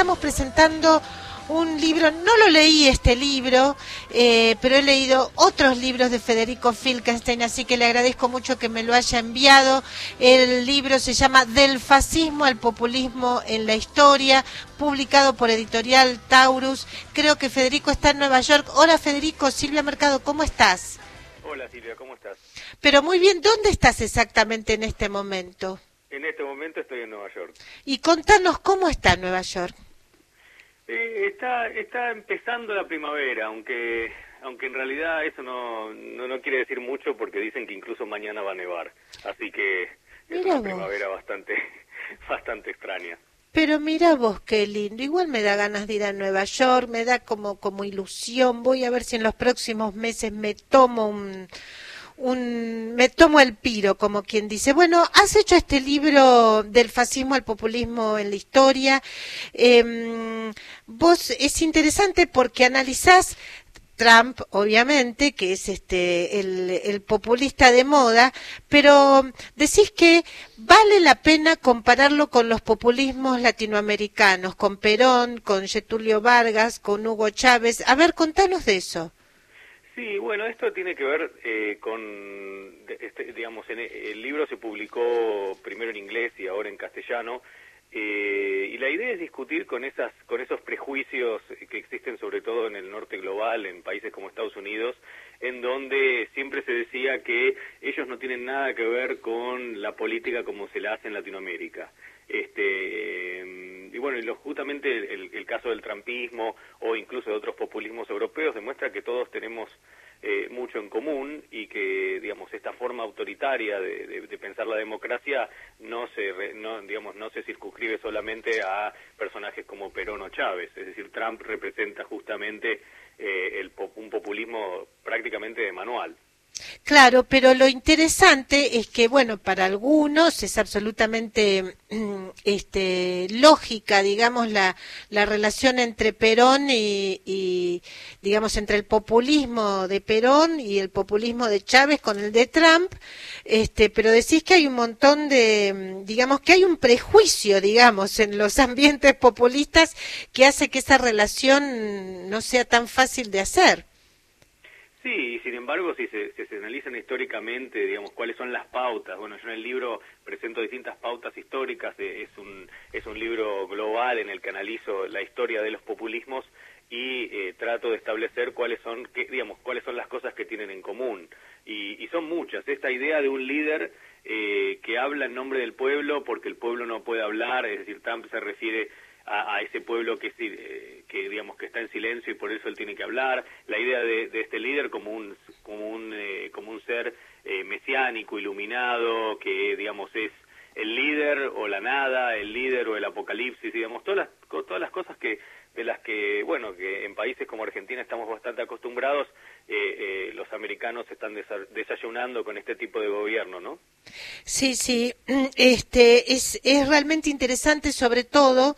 estamos presentando un libro, no lo leí este libro, pero he leído otros libros de Federico Filkenstein, así que le agradezco mucho que me lo haya enviado. El libro se llama Del fascismo al populismo en la historia, publicado por Editorial Taurus. Creo que Federico está en Nueva York. Hola Federico, Silvia Mercado, ¿cómo estás? Hola Silvia, ¿cómo estás? Pero muy bien, ¿dónde estás exactamente en este momento? En este momento estoy en Nueva York. Y contanos cómo está Nueva York. Está empezando la primavera, aunque en realidad eso no quiere decir mucho porque dicen que incluso mañana va a nevar. Así que es una primavera bastante extraña. Pero mira vos qué lindo, igual me da ganas de ir a Nueva York, me da como ilusión. Voy a ver si en los próximos meses me tomo me tomo el piro, como quien dice. Bueno, has hecho este libro Del fascismo al populismo en la historia. Vos es interesante porque analizás Trump, obviamente, que es el populista de moda, pero decís que vale la pena compararlo con los populismos latinoamericanos, con Perón, con Getúlio Vargas, con Hugo Chávez. A ver, contanos de eso. Sí, bueno, esto tiene que ver con, digamos, el libro se publicó primero en inglés y ahora en castellano, y la idea es discutir con esos prejuicios que existen sobre todo en el norte global, en países como Estados Unidos, en donde siempre se decía que ellos no tienen nada que ver con la política como se la hace en Latinoamérica. Y bueno, justamente el caso del trumpismo o incluso de otros populismos europeos demuestra que todos tenemos mucho en común y que, digamos, esta forma autoritaria de pensar la democracia no se circunscribe solamente a personajes como Perón o Chávez. Es decir, Trump representa justamente un populismo prácticamente de manual. Claro, pero lo interesante es que, bueno, para algunos es absolutamente lógica, digamos, la relación entre Perón y, digamos, entre el populismo de Perón y el populismo de Chávez con el de Trump, pero decís que hay un montón digamos, que hay un prejuicio, digamos, en los ambientes populistas que hace que esa relación no sea tan fácil de hacer. Sí, y sin embargo, si se analizan históricamente, digamos, cuáles son las pautas. Bueno, yo en el libro presento distintas pautas históricas, es un libro global en el que analizo la historia de los populismos y trato de establecer cuáles son las cosas que tienen en común. Y son muchas. Esta idea de un líder que habla en nombre del pueblo porque el pueblo no puede hablar, es decir, Trump se refiere a ese pueblo que digamos que está en silencio y por eso él tiene que hablar. La idea de este líder como un ser mesiánico, iluminado, que digamos es el líder o la nada, el líder o el apocalipsis, digamos, todas las cosas de las que en países como Argentina estamos bastante acostumbrados. Los americanos están desayunando con este tipo de gobierno, ¿no? Sí, es realmente interesante, sobre todo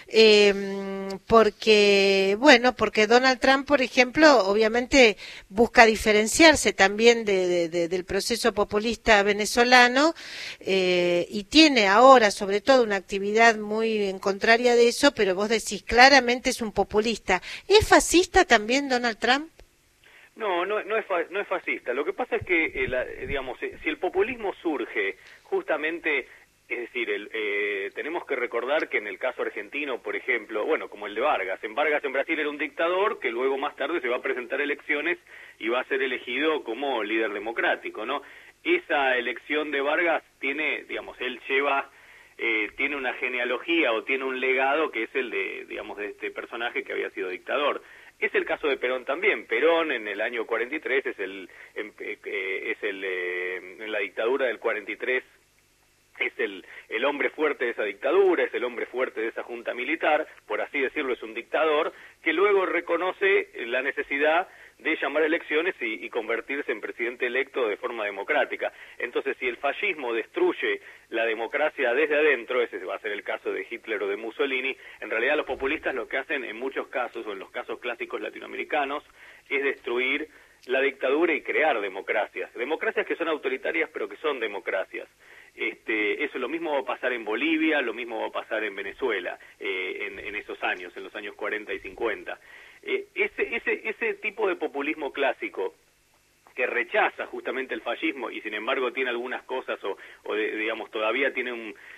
porque Donald Trump, por ejemplo, obviamente busca diferenciarse también del proceso populista venezolano, y tiene ahora sobre todo una actividad muy en contraria de eso, pero vos decís claramente es un populista. ¿Es fascista también Donald Trump? No es fascista. Lo que pasa es que, si el populismo surge justamente, es decir, tenemos que recordar que en el caso argentino, por ejemplo, como el de Vargas en Brasil era un dictador que luego más tarde se va a presentar a elecciones y va a ser elegido como líder democrático, ¿no? Esa elección de Vargas tiene, él tiene una genealogía o tiene un legado que es el de este personaje que había sido dictador. Es el caso de Perón también. Perón en el año 43 en la dictadura del 43 es el hombre fuerte de esa dictadura, es el hombre fuerte de esa junta militar, por así decirlo, es un dictador que luego reconoce la necesidad de llamar elecciones y convertirse en presidente electo de forma democrática. Entonces, si el fascismo destruye la democracia desde adentro, ese va a ser el caso de Hitler o de Mussolini, en realidad los populistas lo que hacen en muchos casos, o en los casos clásicos latinoamericanos, es destruir la dictadura y crear democracias que son autoritarias pero que son democracias. Eso lo mismo va a pasar en Bolivia, lo mismo va a pasar en Venezuela, en esos años, en los años 40 y 50. Ese tipo de populismo clásico que rechaza justamente el fascismo y sin embargo tiene algunas cosas digamos todavía tiene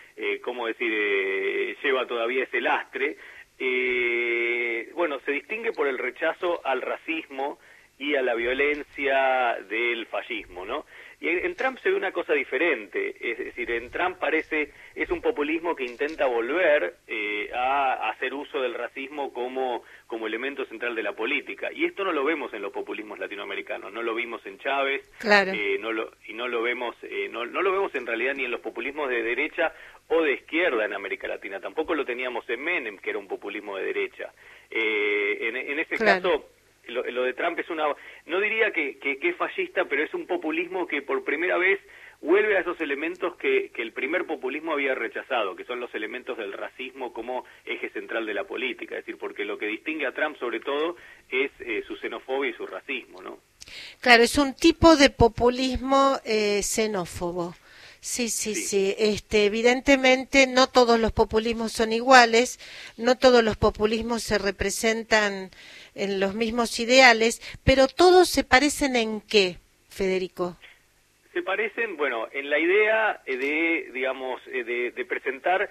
lleva todavía ese lastre, bueno, se distingue por el rechazo al racismo y a la violencia del fascismo, ¿no? Y en Trump se ve una cosa diferente, es decir, en Trump es un populismo que intenta volver a hacer uso del racismo como elemento central de la política, y esto no lo vemos en los populismos latinoamericanos, no lo vimos en Chávez, claro. no lo vemos en realidad ni en los populismos de derecha o de izquierda en América Latina, tampoco lo teníamos en Menem, que era un populismo de derecha. En ese caso, lo de Trump es no diría que es fascista, pero es un populismo que por primera vez vuelve a esos elementos que el primer populismo había rechazado, que son los elementos del racismo como eje central de la política, es decir, porque lo que distingue a Trump sobre todo es su xenofobia y su racismo, ¿no? Claro, es un tipo de populismo xenófobo. Sí. Evidentemente no todos los populismos son iguales, no todos los populismos se representan en los mismos ideales, pero todos se parecen ¿en qué, Federico? Se parecen, bueno, en la idea de presentar,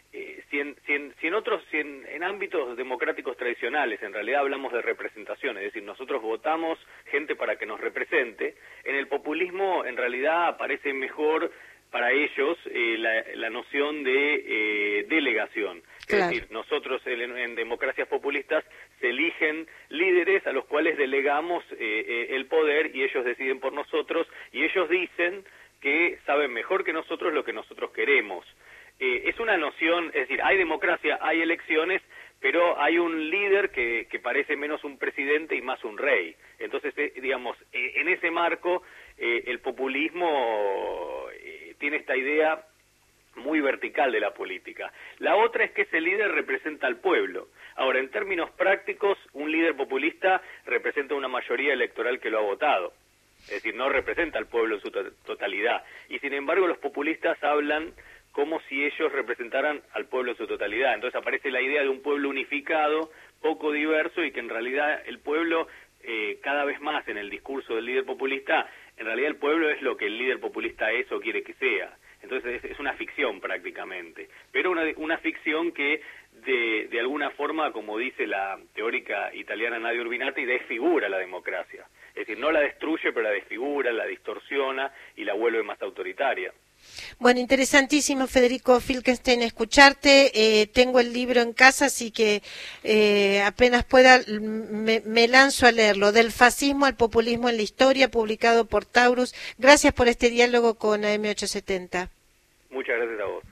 en ámbitos democráticos tradicionales, en realidad hablamos de representación, es decir, nosotros votamos gente para que nos represente, en el populismo en realidad aparece mejor para ellos la noción de delegación. Claro. Es decir, nosotros en democracias populistas se eligen líderes a los cuales delegamos el poder y ellos deciden por nosotros y ellos dicen que saben mejor que nosotros lo que nosotros queremos. Es una noción, es decir, hay democracia, hay elecciones, pero hay un líder que parece menos un presidente y más un rey. Entonces, en ese marco, el populismo tiene esta idea muy vertical de la política. La otra es que ese líder representa al pueblo. Ahora, en términos prácticos, un líder populista representa una mayoría electoral que lo ha votado. Es decir, no representa al pueblo en su totalidad. Y sin embargo, los populistas hablan como si ellos representaran al pueblo en su totalidad. Entonces aparece la idea de un pueblo unificado, poco diverso, y que en realidad el pueblo, cada vez más en el discurso del líder populista, en realidad el pueblo es lo que el líder populista es o quiere que sea. Entonces es una ficción prácticamente, pero una ficción que de alguna forma, como dice la teórica italiana Nadia Urbinati, desfigura la democracia. Es decir, no la destruye, pero la desfigura, la distorsiona y la vuelve más autoritaria. Bueno, interesantísimo, Federico Filkenstein, escucharte. Tengo el libro en casa, así que apenas pueda me lanzo a leerlo. Del fascismo al populismo en la historia, publicado por Taurus. Gracias por este diálogo con AM870. Muchas gracias a vos.